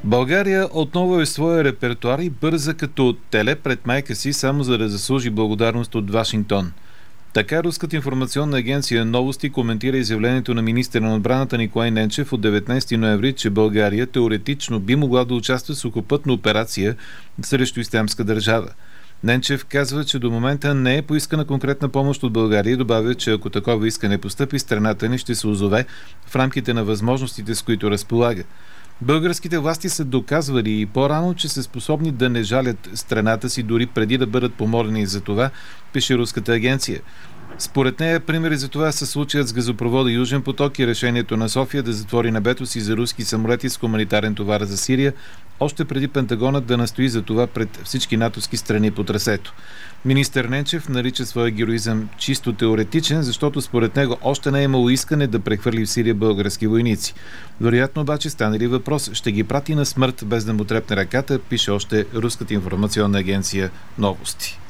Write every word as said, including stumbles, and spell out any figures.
България отново е в своя репертуар и бърза като теле пред майка си, само за да заслужи благодарност от Вашингтон. Така руската информационна агенция Новости коментира изявлението на министъра на отбраната Николай Ненчев от деветнайсети ноември, че България теоретично би могла да участва в сухопътна операция срещу Ислямска държава. Ненчев казва, че до момента не е поискана конкретна помощ от България и добавя, че ако такова искане постъпи, страната ни ще се озове в рамките на възможностите, с които разполага. Българските власти са доказвали и по-рано, че са способни да не жалят страната си дори преди да бъдат помолени за това, пише руската агенция. Според нея, примери за това са случаят с газопровода Южен поток и решението на София да затвори небето си за руски самолети с хуманитарен товар за Сирия, още преди Пентагонът да настои за това пред всички натовски страни по трасето. Министър Ненчев нарича своя героизъм чисто теоретичен, защото според него още не е имало искане да прехвърли в Сирия български войници. Вероятно обаче стане ли въпрос, ще ги прати на смърт без да му трепне ръката, пише още руската информационна агенция Новости.